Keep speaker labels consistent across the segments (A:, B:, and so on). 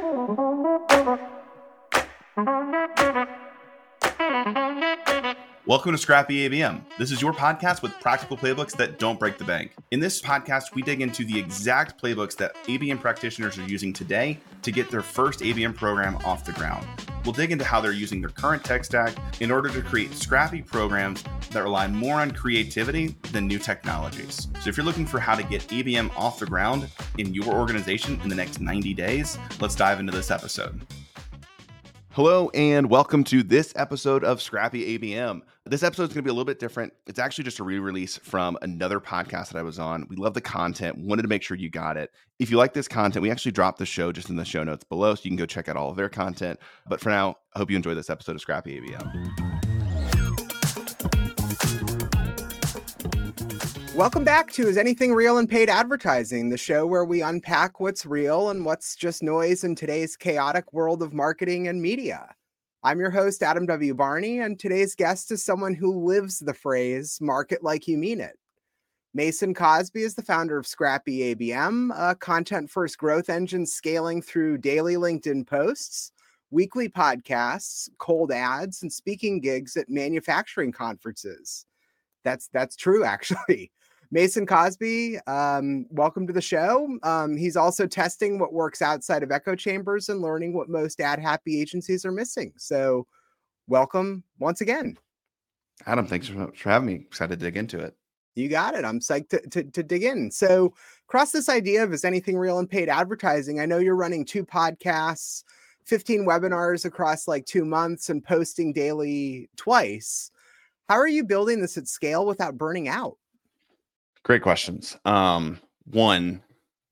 A: Welcome to Scrappy ABM. This is your podcast with practical playbooks that don't break the bank. In this podcast, we dig into the exact playbooks that ABM practitioners are using today to get their first ABM program off the ground. We'll dig into how they're using their current tech stack in order to create scrappy programs that rely more on creativity than new technologies. So if you're looking for how to get ABM off the ground in your organization in the next 90 days, let's dive into this episode. Hello and welcome to this episode of Scrappy ABM. This episode is going to be a little bit different. It's actually just a re-release from another podcast that I was on. We love the content, wanted to make sure you got it. If you like this content, we actually dropped the show just in the show notes below, so you can go check out all of their content. But for now, I hope you enjoy this episode of Scrappy ABM.
B: Welcome back to Is Anything Real in Paid Advertising, the show where we unpack what's real and what's just noise in today's chaotic world of marketing and media. I'm your host, Adam W. Barney, and today's guest is someone who lives the phrase, market like you mean it. Mason Cosby is the founder of Scrappy ABM, a content-first growth engine scaling through daily LinkedIn posts, weekly podcasts, cold ads, and speaking gigs at manufacturing conferences. That's true, actually. Mason Cosby, welcome to the show. He's also testing what works outside of echo chambers and learning what most ad-happy agencies are missing. So welcome once again.
A: Adam, thanks for having me. Excited to dig into it.
B: You got it. I'm psyched to dig in. So across this idea of Is Anything Real in Paid Advertising, I know you're running 2 podcasts, 15 webinars across like 2 months and posting daily twice. How are you building this at scale without burning out?
A: Great questions. One,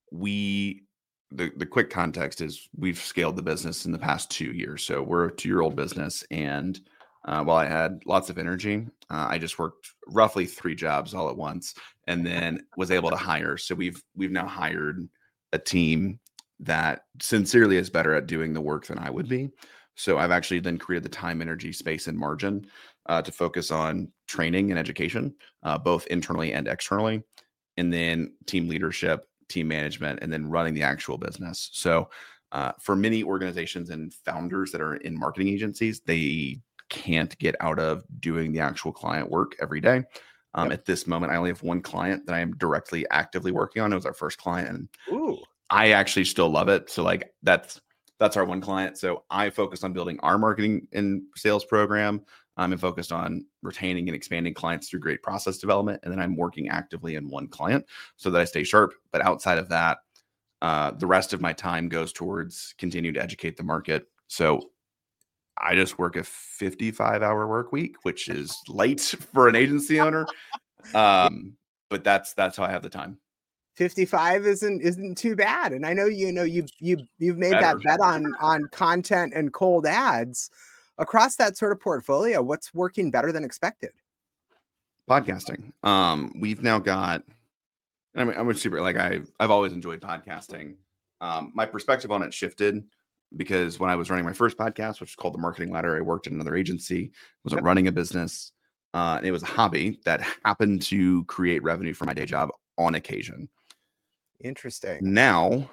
A: the quick context is we've scaled the business in the past 2 years. So we're a 2-year-old business. And while I had lots of energy, I just worked roughly 3 jobs all at once and then was able to hire. So we've now hired a team that sincerely is better at doing the work than I would be. So I've actually then created the time, energy, space, and margin to focus on training and education, both internally and externally, and then team leadership, team management, and then running the actual business. So for many organizations and founders that are in marketing agencies, they can't get out of doing the actual client work every day. At this moment, I only have 1 client that I am directly actively working on. It was our first client. And
B: Ooh.
A: I actually still love it. So like that's our 1 client. So I focused on building our marketing and sales program. I'm focused on retaining and expanding clients through great process development. And then I'm working actively in 1 client so that I stay sharp. But outside of that, the rest of my time goes towards continuing to educate the market. So I just work a 55-hour work week, which is light for an agency owner. But that's how I have the time.
B: 55 isn't too bad. And I know you've made that bet on content and cold ads. Across that sort of portfolio, what's working better than expected?
A: Podcasting. We've now got, I'm super, like I've always enjoyed podcasting. My perspective on it shifted because when I was running my first podcast, which is called The Marketing Ladder, I worked in another agency, wasn't running a business. And it was a hobby that happened to create revenue for my day job on occasion.
B: Interesting.
A: Now,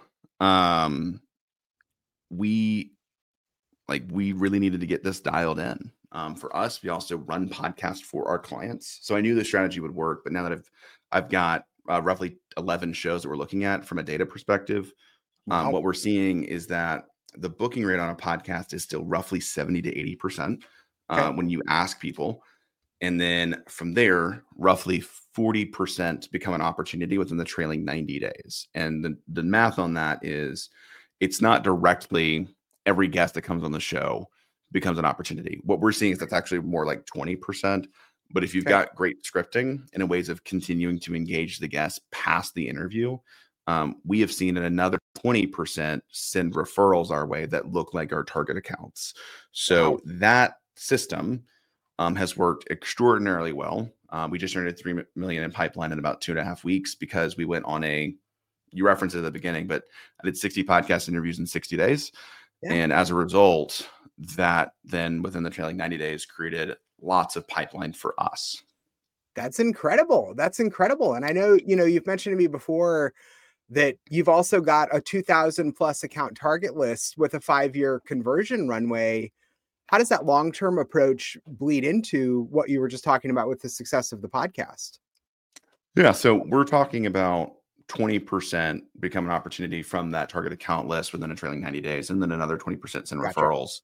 A: we really needed to get this dialed in. For us, we also run podcasts for our clients. So I knew the strategy would work, but now that I've got roughly 11 shows that we're looking at from a data perspective,
B: Wow.
A: What we're seeing is that the booking rate on a podcast is still roughly 70 to 80% when you ask people. And then from there, roughly 40% become an opportunity within the trailing 90 days. And the math on that is it's not directly every guest that comes on the show becomes an opportunity. What we're seeing is that's actually more like 20%. But if you've got great scripting and ways of continuing to engage the guests past the interview, we have seen another 20% send referrals our way that look like our target accounts. So that system has worked extraordinarily well. We just earned $3 million in pipeline in about 2.5 weeks because we went on you referenced it at the beginning, but I did 60 podcast interviews in 60 days. Yeah. And as a result, that then within the trailing 90 days created lots of pipeline for us.
B: That's incredible. And I know, you've mentioned to me before that you've also got a 2,000 plus account target list with a 5-year conversion runway. How does that long-term approach bleed into what you were just talking about with the success of the podcast?
A: Yeah. So we're talking about 20% become an opportunity from that target account list within a trailing 90 days, and then another 20% in
B: Gotcha.
A: referrals.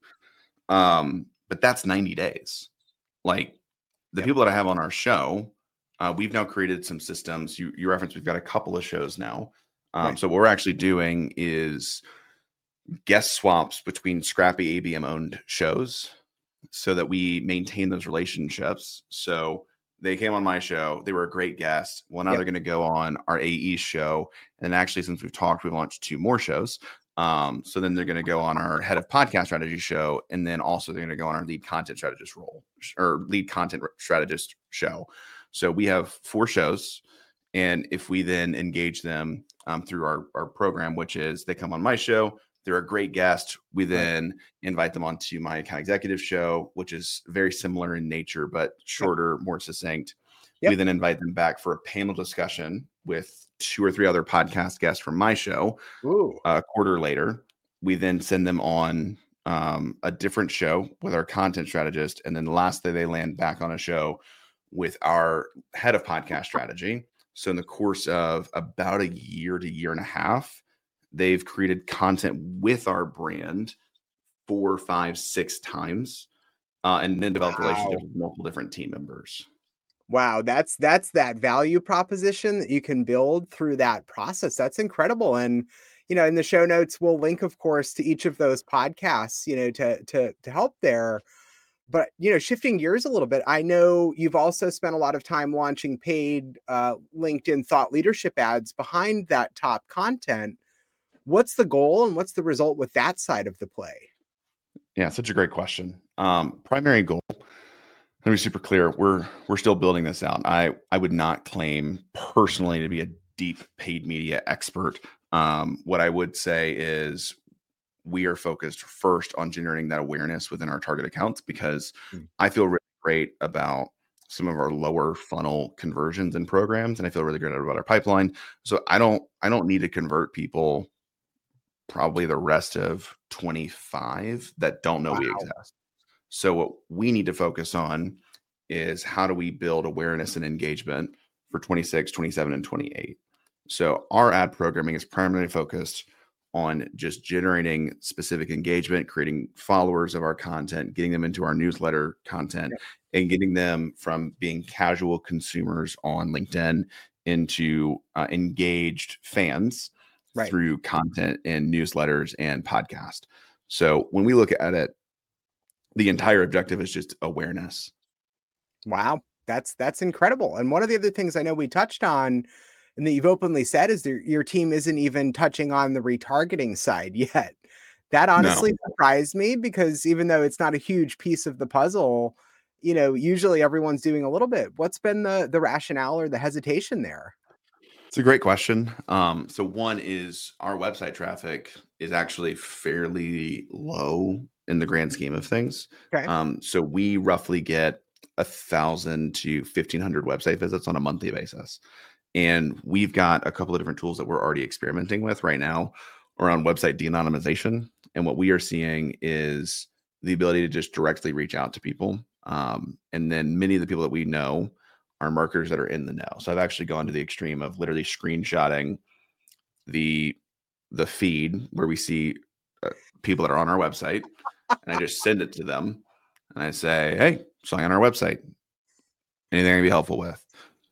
A: But that's 90 days. Like the
B: Yep.
A: people that I have on our show, we've now created some systems. You referenced, we've got a couple of shows now.
B: Right.
A: So what we're actually doing is guest swaps between scrappy ABM owned shows so that we maintain those relationships. So they came on my show. They were a great guest. Well, now they're going to go on our AE show. And actually, since we've talked, we've launched 2 more shows. So then they're going to go on our head of podcast strategy show. And then also they're going to go on our lead content strategist role or lead content strategist show. So we have 4 shows. And if we then engage them through our program, which is they come on my show, they're a great guest. We then invite them onto my account executive show, which is very similar in nature, but shorter, more succinct. We then invite them back for a panel discussion with 2 or 3 other podcast guests from my show. A quarter later, we then send them on a different show with our content strategist. And then the last day they land back on a show with our head of podcast strategy. So in the course of about a year to year and a half, they've created content with our brand 4, 5, 6 times, and then developed relationships with multiple different team members.
B: Wow, that's that value proposition that you can build through that process. That's incredible. And in the show notes, we'll link, of course, to each of those podcasts, to help there. But shifting gears a little bit, I know you've also spent a lot of time launching paid LinkedIn thought leadership ads behind that top content. What's the goal and what's the result with that side of the play?
A: Yeah, such a great question. Primary goal. Let me be super clear. We're still building this out. I would not claim personally to be a deep paid media expert. What I would say is we are focused first on generating that awareness within our target accounts, because I feel really great about some of our lower funnel conversions and programs, and I feel really good about our pipeline. So I don't need to convert people probably the rest of 25 that don't know we exist. So what we need to focus on is how do we build awareness and engagement for 26, 27, and 28. So our ad programming is primarily focused on just generating specific engagement, creating followers of our content, getting them into our newsletter content, and getting them from being casual consumers on LinkedIn into engaged fans through content and newsletters and podcast. So when we look at it, the entire objective is just awareness.
B: Wow, that's incredible. And one of the other things I know we touched on and that you've openly said is that your team isn't even touching on the retargeting side yet. That honestly surprised me, because even though it's not a huge piece of the puzzle, usually everyone's doing a little bit. What's been the rationale or the hesitation there?
A: It's a great question. So one is our website traffic is actually fairly low in the grand scheme of things. So we roughly get 1,000 to 1,500 website visits on a monthly basis. And we've got a couple of different tools that we're already experimenting with right now around website de-anonymization. And what we are seeing is the ability to just directly reach out to people. And then many of the people that we know are marketers that are in the know. So I've actually gone to the extreme of literally screenshotting the feed where we see people that are on our website, and I just send it to them and I say, hey, saw you on our website. Anything I can be helpful with?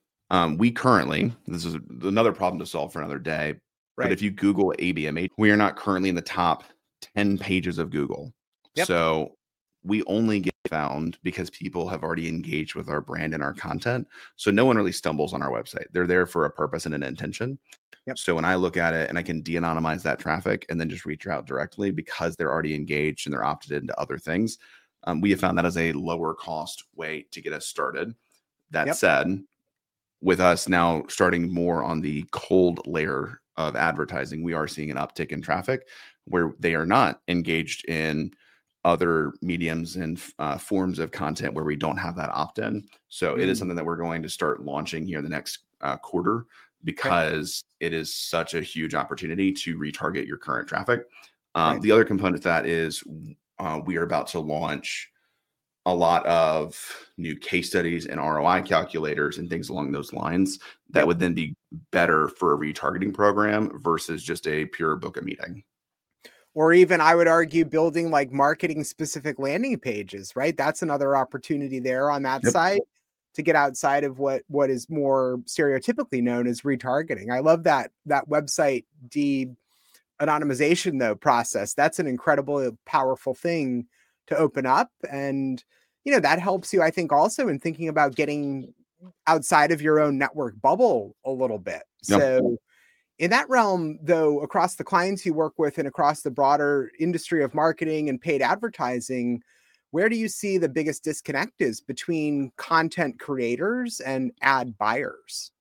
A: We currently, this is another problem to solve for another day, but if you Google ABMH, we are not currently in the top 10 pages of Google. So we only get found because people have already engaged with our brand and our content. So no one really stumbles on our website. They're there for a purpose and an intention. So when I look at it and I can de-anonymize that traffic and then just reach out directly because they're already engaged and they're opted into other things, we have found that as a lower cost way to get us started. That said, with us now starting more on the cold layer of advertising, we are seeing an uptick in traffic where they are not engaged in other mediums and forms of content where we don't have that opt-in. So it is something that we're going to start launching here in the next quarter because it is such a huge opportunity to retarget your current traffic.
B: Right.
A: The other component to that is we are about to launch a lot of new case studies and ROI calculators and things along those lines that would then be better for a retargeting program versus just a pure book a meeting.
B: Or even, I would argue, building like marketing specific landing pages, right? That's another opportunity there on that side to get outside of what is more stereotypically known as retargeting. I love that website de-anonymization though process. That's an incredible, powerful thing to open up. And, that helps you, I think, also in thinking about getting outside of your own network bubble a little bit. So in that realm, though, across the clients you work with and across the broader industry of marketing and paid advertising, where do you see the biggest disconnect is between content creators and ad buyers?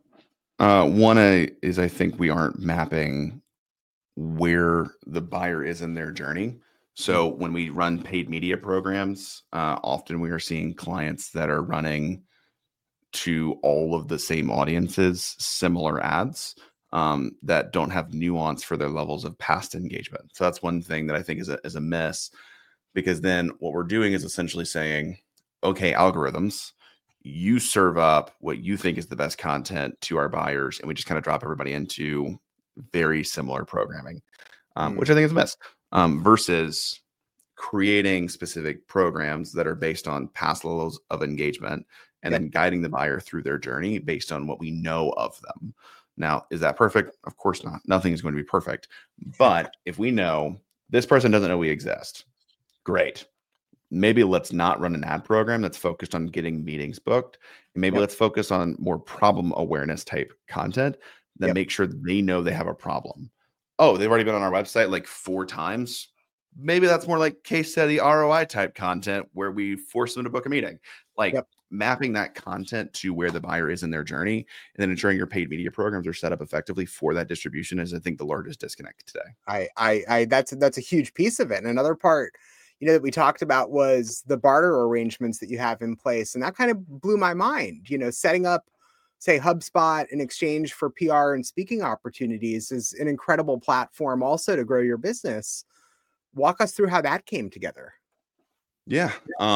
A: One is I think we aren't mapping where the buyer is in their journey. So when we run paid media programs, often we are seeing clients that are running to all of the same audiences, similar ads that don't have nuance for their levels of past engagement. So that's one thing that I think is a miss, because then what we're doing is essentially saying, okay, algorithms, you serve up what you think is the best content to our buyers, and we just kind of drop everybody into very similar programming, which I think is a miss, versus creating specific programs that are based on past levels of engagement and then guiding the buyer through their journey based on what we know of them. Now, is that perfect? Of course not. Nothing is going to be perfect. But if we know this person doesn't know we exist, great. Maybe let's not run an ad program that's focused on getting meetings booked. And maybe let's focus on more problem awareness type content that make sure they know they have a problem. Oh, they've already been on our website like 4 times. Maybe that's more like case study ROI type content where we force them to book a meeting. Like mapping that content to where the buyer is in their journey, and then ensuring your paid media programs are set up effectively for that distribution is, I think, the largest disconnect today.
B: I that's a huge piece of it. And another part, that we talked about was the barter arrangements that you have in place. And that kind of blew my mind, setting up, say, HubSpot in exchange for PR and speaking opportunities is an incredible platform also to grow your business. Walk us through how that came together.
A: Yeah.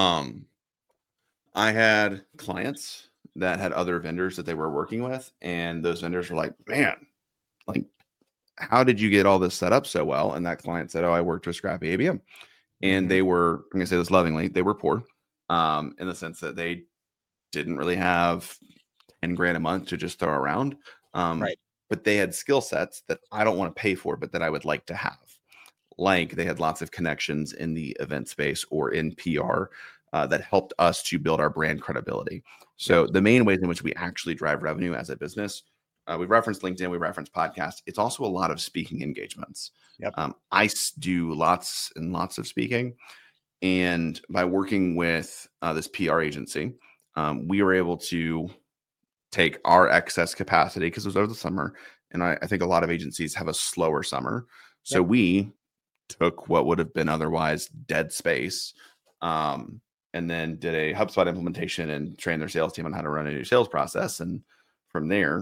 A: I had clients that had other vendors that they were working with, and those vendors were like, man, like, how did you get all this set up so well? And that client said, oh, I worked with Scrappy ABM. And they were, I'm going to say this lovingly, they were poor in the sense that they didn't really have 10 grand a month to just throw around. But they had skill sets that I don't want to pay for, but that I would like to have. Like they had lots of connections in the event space or in PR that helped us to build our brand credibility. So the main ways in which we actually drive revenue as a business, we referenced LinkedIn, we referenced podcasts. It's also a lot of speaking engagements. I do lots and lots of speaking. And by working with this PR agency, we were able to take our excess capacity because it was over the summer. And I think a lot of agencies have a slower summer. So we took what would have been otherwise dead space and then did a HubSpot implementation and trained their sales team on how to run a new sales process. And from there,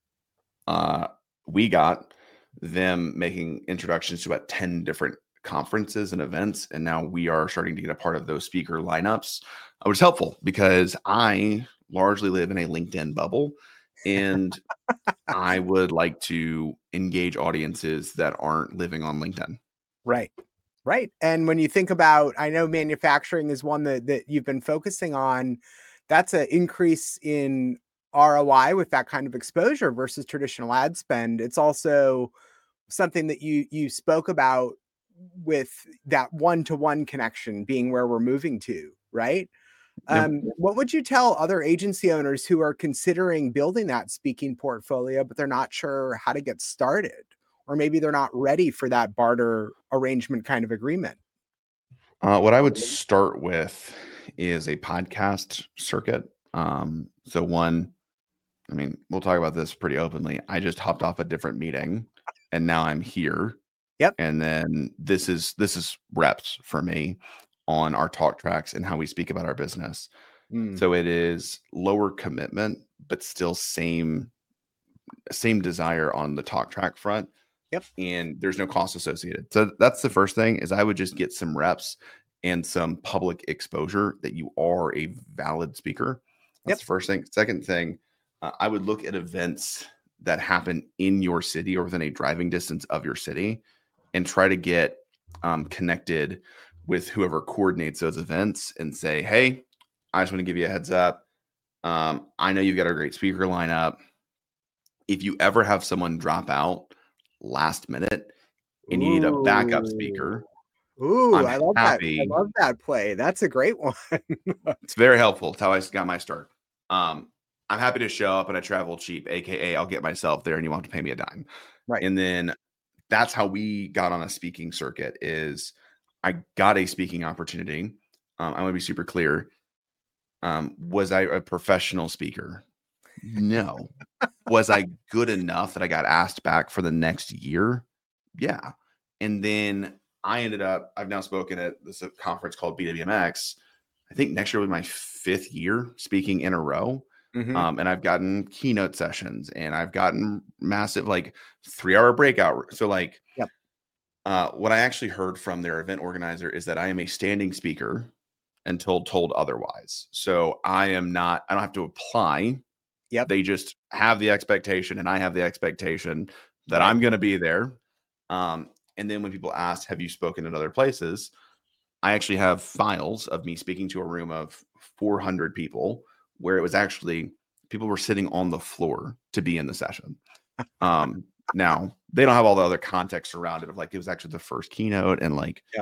A: we got them making introductions to about 10 different conferences and events. And now we are starting to get a part of those speaker lineups, which is helpful because I largely live in a LinkedIn bubble. And I would like to engage audiences that aren't living on LinkedIn.
B: Right. And when you think about, I know manufacturing is one that you've been focusing on. That's an increase in ROI with that kind of exposure versus traditional ad spend. It's also something that you spoke about with that one-to-one connection being where we're moving to, right? What would you tell other agency owners who are considering building that speaking portfolio, but they're not sure how to get started? Or maybe they're not ready for that barter arrangement kind of agreement?
A: What I would start with is a podcast circuit. So one, I mean, we'll talk about this pretty openly. I just hopped off a different meeting and now I'm here. And then this is reps for me on our talk tracks and how we speak about our business. So it is lower commitment, but still same same desire on the talk track front.
B: Yep.
A: And there's no cost associated. So that's the first thing, is I would just get some reps and some public exposure that you are a valid speaker. That's the first thing. Second thing, I would look at events that happen in your city or within a driving distance of your city and try to get connected with whoever coordinates those events and say, hey, I just want to give you a heads up. I know you've got a great speaker lineup. If you ever have someone drop out last minute and you need a backup speaker,
B: I love that. I love that play. That's a great one.
A: It's very helpful. It's how I got my start. I'm happy to show up and I travel cheap, aka I'll get myself there and you won't have to pay me a dime.
B: Right.
A: And then that's how we got on a speaking circuit. Is I got a speaking opportunity. I want to be super clear. Was I a professional speaker? No. Was I good enough that I got asked back for the next year? Yeah. And then I've now spoken at this conference called BWMX. I think next year was my 5th year speaking in a row. Mm-hmm. And I've gotten keynote sessions and I've gotten massive, 3-hour breakout. So what I actually heard from their event organizer is that I am a standing speaker until told otherwise. So I don't have to apply.
B: Yep.
A: They just have the expectation and I have the expectation that I'm going to be there. And then when people ask, have you spoken at other places? I actually have files of me speaking to a room of 400 people where it was actually people were sitting on the floor to be in the session. Now they don't have all the other context around it of it was actually the first keynote and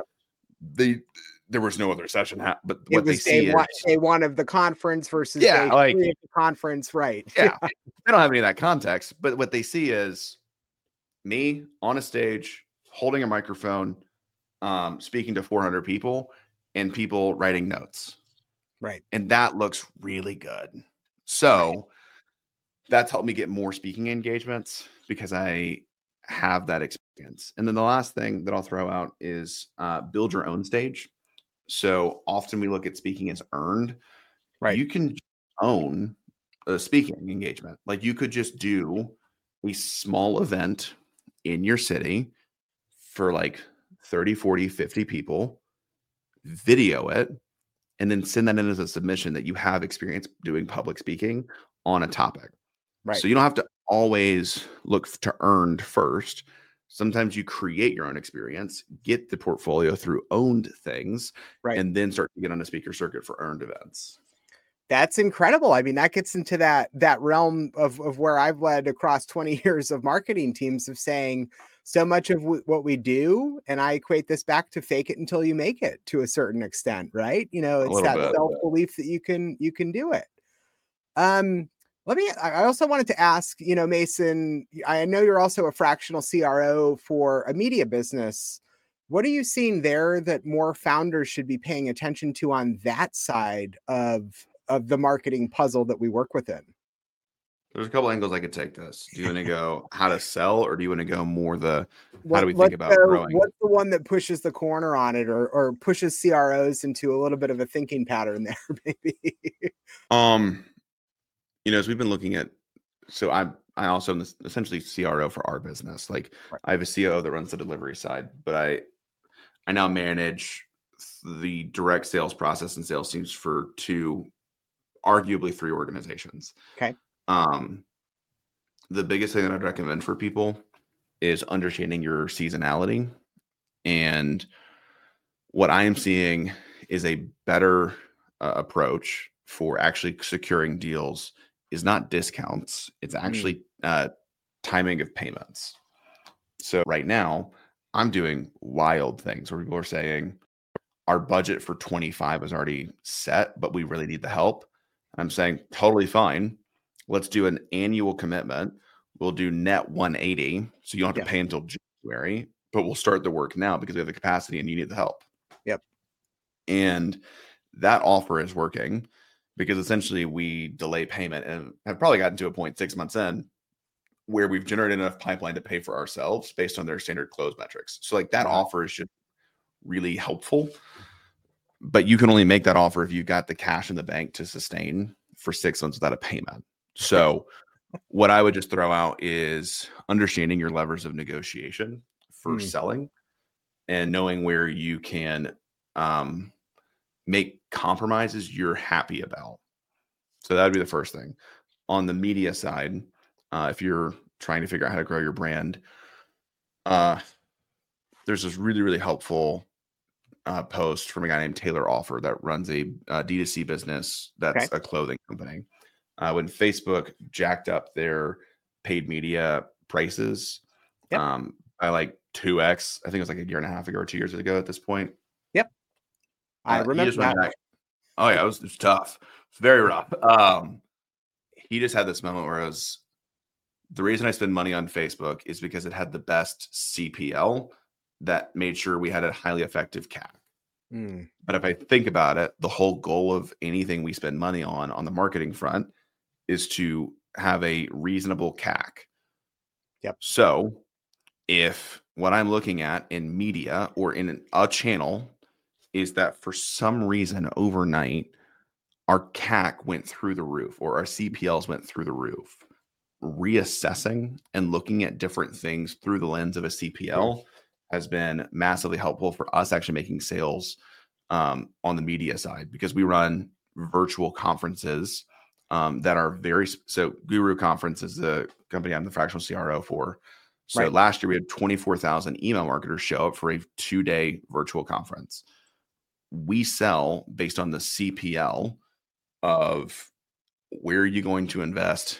A: there was no other session, but what they see is
B: day one of the conference versus day 3 of the conference, right?
A: Yeah, they don't have any of that context, but what they see is me on a stage holding a microphone, speaking to 400 people, and people writing notes,
B: right?
A: And that looks really good. So that's helped me get more speaking engagements because I have that experience. And then the last thing that I'll throw out is build your own stage. So often we look at speaking as earned.
B: Right.
A: You can own a speaking engagement. You could just do a small event in your city for 30, 40, 50 people, video it, and then send that in as a submission that you have experience doing public speaking on a topic.
B: Right.
A: So you don't have to always look to earned first. Sometimes you create your own experience, get the portfolio through owned things, and then start to get on a speaker circuit for earned events.
B: That's incredible. I mean, that gets into that realm of where I've led across 20 years of marketing teams of saying so much of what we do, and I equate this back to fake it until you make it to a certain extent, right? It's that self-belief that you can do it. I also wanted to ask, Mason, I know you're also a fractional CRO for a media business. What are you seeing there that more founders should be paying attention to on that side of the marketing puzzle that we work within?
A: There's a couple angles I could take this. Do you want to go how to sell, or do you want to go more how do we think about growing?
B: What's the one that pushes the corner on it or pushes CROs into a little bit of a thinking pattern there, maybe?
A: As we've been looking at, so I also am essentially CRO for our business. I have a COO that runs the delivery side, but I now manage the direct sales process and sales teams for 2, arguably 3 organizations.
B: Okay.
A: The biggest thing that I'd recommend for people is understanding your seasonality. And what I am seeing is a better approach for actually securing deals is not discounts. It's actually timing of payments. So right now I'm doing wild things where people are saying our budget for 25 is already set, but we really need the help. I'm saying totally fine. Let's do an annual commitment. We'll do net 180. So you don't have to pay until January, but we'll start the work now because we have the capacity and you need the help.
B: Yep.
A: And that offer is working because essentially we delay payment and have probably gotten to a point 6 months in where we've generated enough pipeline to pay for ourselves based on their standard close metrics. So that offer is just really helpful, but you can only make that offer if you got the cash in the bank to sustain for 6 months without a payment. So What I would just throw out is understanding your levers of negotiation for selling and knowing where you can make compromises you're happy about. So that'd be the first thing. On the media side, if you're trying to figure out how to grow your brand, there's this really, really helpful post from a guy named Taylor Offer that runs a D2C business that's a clothing company. When Facebook jacked up their paid media prices by like 2x, I think it was like a year and a half ago or 2 years ago at this point.
B: Yep. I remember that.
A: Back. Oh yeah, it was tough. It's very rough. He just had this moment where the reason I spend money on Facebook is because it had the best CPL that made sure we had a highly effective CAC. But if I think about it, the whole goal of anything we spend money on the marketing front is to have a reasonable CAC.
B: Yep.
A: So if what I'm looking at in media or in a channel is that for some reason overnight, our CAC went through the roof or our CPLs went through the roof, reassessing and looking at different things through the lens of a CPL has been massively helpful for us actually making sales on the media side, because we run virtual conferences that are so Guru Conference is the company I'm the fractional CRO for. So last year we had 24,000 email marketers show up for a 2-day virtual conference. We sell based on the CPL of where are you going to invest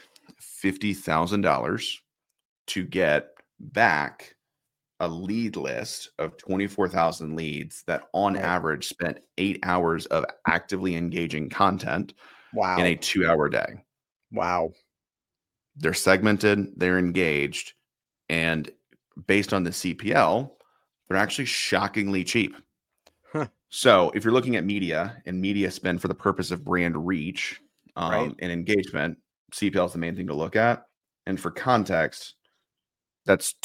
A: $50,000 to get back a lead list of 24,000 leads that on average spent 8 hours of actively engaging content in a 2-hour day.
B: Wow.
A: They're segmented, they're engaged, and based on the CPL, they're actually shockingly cheap. So if you're looking at media and media spend for the purpose of brand reach and engagement, CPL is the main thing to look at. And for context, that's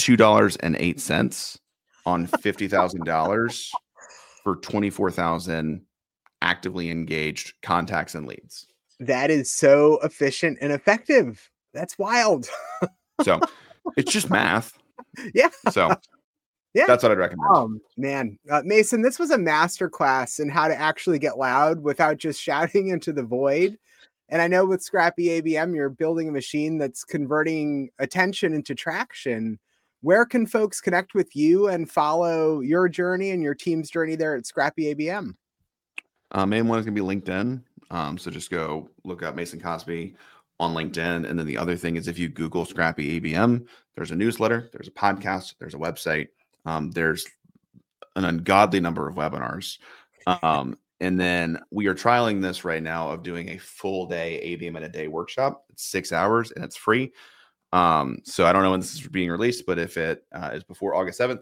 A: $2.08 on $50,000 for 24,000 actively engaged contacts and leads.
B: That is so efficient and effective. That's wild.
A: So it's just math.
B: Yeah.
A: So that's what I'd recommend.
B: Man, Mason, this was a masterclass in how to actually get loud without just shouting into the void. And I know with Scrappy ABM, you're building a machine that's converting attention into traction. Where can folks connect with you and follow your journey and your team's journey there at Scrappy ABM?
A: Main one is going to be LinkedIn. So just go look up Mason Cosby on LinkedIn. And then the other thing is if you Google Scrappy ABM, there's a newsletter, there's a podcast, there's a website. There's an ungodly number of webinars. And then we are trialing this right now of doing a full day ABM in a day workshop. It's 6 hours and it's free. So I don't know when this is being released, but if it is before August 7th,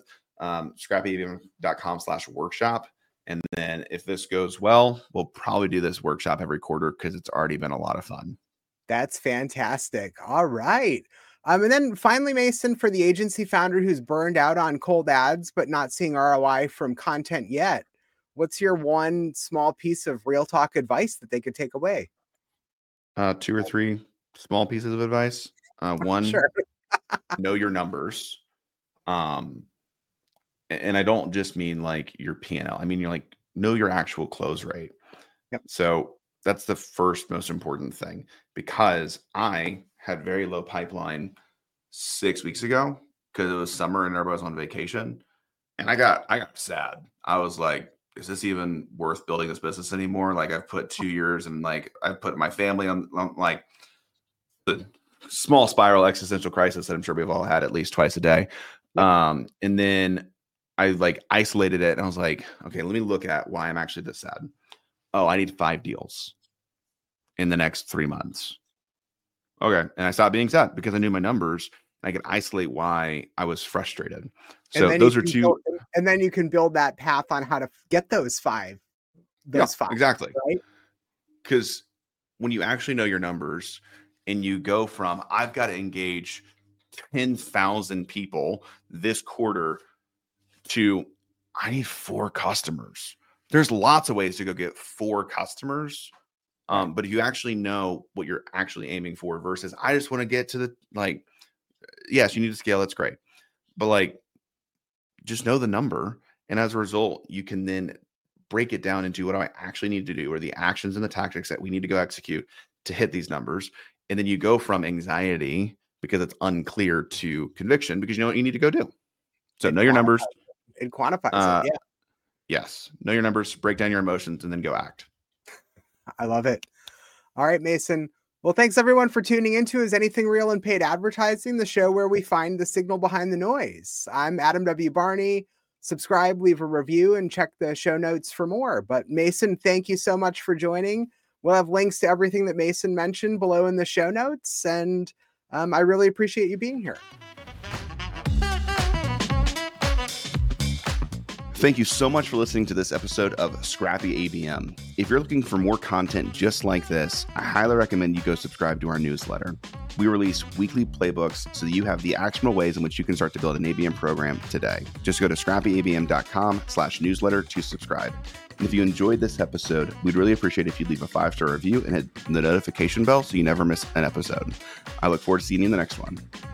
A: scrappyabm.com/workshop. And then if this goes well, we'll probably do this workshop every quarter because it's already been a lot of fun.
B: That's fantastic. All right. And then finally, Mason, for the agency founder who's burned out on cold ads, but not seeing ROI from content yet, what's your one small piece of real talk advice that they could take away?
A: 2 or 3 small pieces of advice. One, know your numbers. And I don't just mean like your P&L. I mean, you're like, know your actual close rate.
B: Yep.
A: So that's the first most important thing, because I had very low pipeline 6 weeks ago because it was summer and everybody was on vacation. And I got sad. I was like, is this even worth building this business anymore? Like I've put 2 years and like I've put my family on like the small spiral existential crisis that I'm sure we've all had at least twice a day. And then I like isolated it and I was like, okay, let me look at why I'm actually this sad. Oh, I need 5 deals in the next 3 months. Okay. And I stopped being sad because I knew my numbers. I could isolate why I was frustrated. So those are 2.
B: And then you can build that path on how to get those 5. Those 5.
A: Exactly.
B: Right.
A: Because when you actually know your numbers and you go from, I've got to engage 10,000 people this quarter to I need 4 customers. There's lots of ways to go get 4 customers But if you actually know what you're actually aiming for versus I just want to get to the yes, you need to scale. That's great. But just know the number. And as a result, you can then break it down into what do I actually need to do, or the actions and the tactics that we need to go execute to hit these numbers. And then you go from anxiety because it's unclear to conviction because you know what you need to go do. So know your numbers.
B: It quantifies it. Yeah.
A: Yes. Know your numbers, break down your emotions, and then go act.
B: I love it. All right, Mason. Well, thanks everyone for tuning into Is Anything Real in Paid Advertising, the show where we find the signal behind the noise. I'm Adam W. Barney. Subscribe, leave a review, and check the show notes for more. But Mason, thank you so much for joining. We'll have links to everything that Mason mentioned below in the show notes. And I really appreciate you being here.
A: Thank you so much for listening to this episode of Scrappy ABM. If you're looking for more content just like this, I highly recommend you go subscribe to our newsletter. We release weekly playbooks so that you have the actionable ways in which you can start to build an ABM program today. Just go to scrappyabm.com/newsletter to subscribe. And if you enjoyed this episode, we'd really appreciate if you'd leave a 5-star review and hit the notification bell so you never miss an episode. I look forward to seeing you in the next one.